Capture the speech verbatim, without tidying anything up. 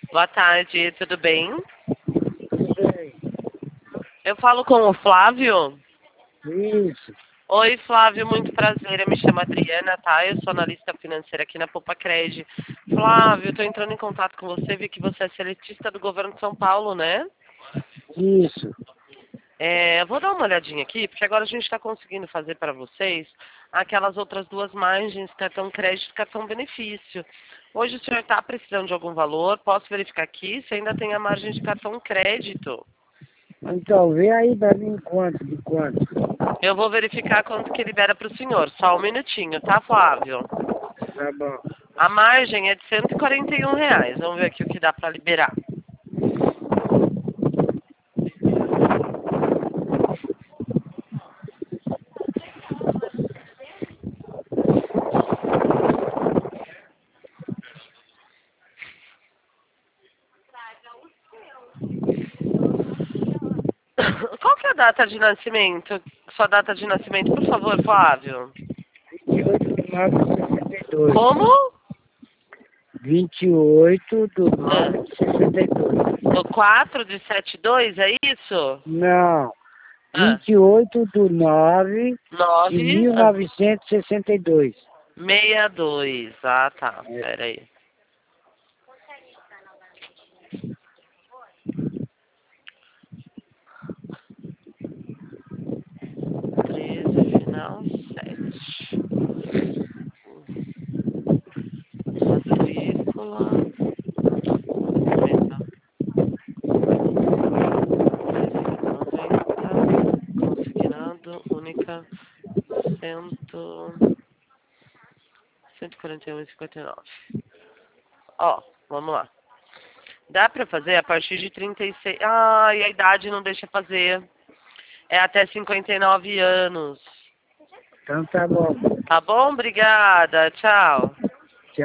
Boa tarde, tudo bem? Tudo bem. Eu falo com o Flávio. Isso. Oi, Flávio, muito prazer. Eu me chamo Adriana, tá? Eu sou analista financeira aqui na Poupa Cred. Flávio, estou entrando em contato com você, vi que você é seletista do governo de São Paulo, né? Isso. É, eu vou dar uma olhadinha aqui, porque agora a gente está conseguindo fazer para vocês aquelas outras duas margens, cartão crédito e cartão benefício. Hoje o senhor está precisando de algum valor, posso verificar aqui se ainda tem a margem de cartão crédito. Então, vê aí pra mim quanto, de quanto. Eu vou verificar quanto que libera para o senhor. Só um minutinho, tá, Flávio? Tá bom. A margem é de cento e quarenta e um reais. Vamos ver aqui o que dá para liberar. Qual que é a data de nascimento? Sua data de nascimento, por favor, Flávio. vinte e oito do nove de Como? sessenta e dois. No quatro de setenta e dois, é isso? Não. Ah, vinte e oito do nove de nove, mil novecentos e sessenta e dois. sessenta e dois. Ah, tá. É. Pera aí. treze, final sete. Matrícula. noventa, consignado, única, cento, cento e quarenta e um e cinquenta e nove. Ó, vamos lá. Dá pra fazer a partir de trinta e seis. Ah, e a idade não deixa fazer. É até cinquenta e nove anos. Então tá bom. Tá bom? Obrigada. Tchau.